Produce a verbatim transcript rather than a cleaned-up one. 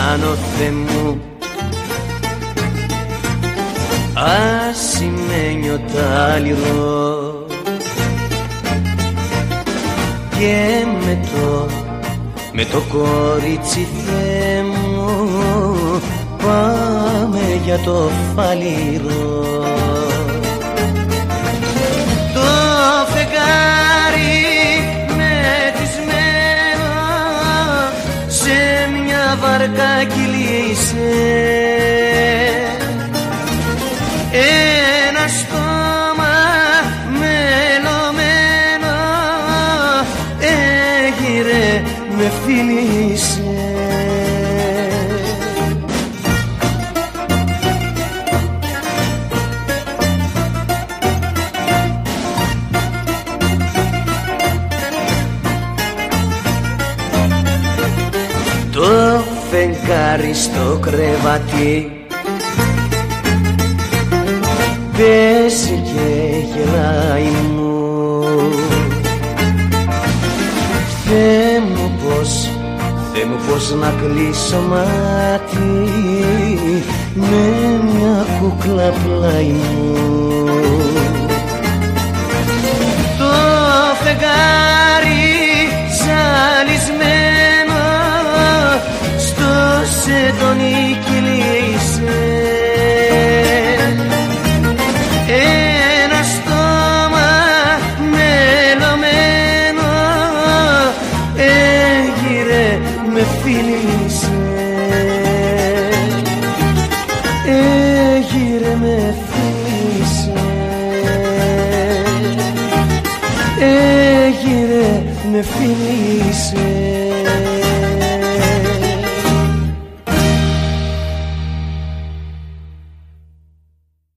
κάνω Θεέ μου ασημένιο τάλιρο και με το, με το κορίτσι Θεέ μου πάμε για το φαλήρο. Το φεγγάρι μετισμένο σε μια βαρκά κυλήσε, ένα στόμα μελωμένο έγειρε με φίλησε. Το φεγγάρι στο κρεβάτι παίζει και γελάει μου. Θεέ μου πως, Θεέ μου πως να κλείσω μάτι με μια κούκλα πλάι μου. Το φεγγάρι ζαλισμένο στο σεντόνι κυλήσε, ένα στόμα μελωμένο έγειρε με φίλησε, έγειρε με φίλησε, έγειρε με φίλησε.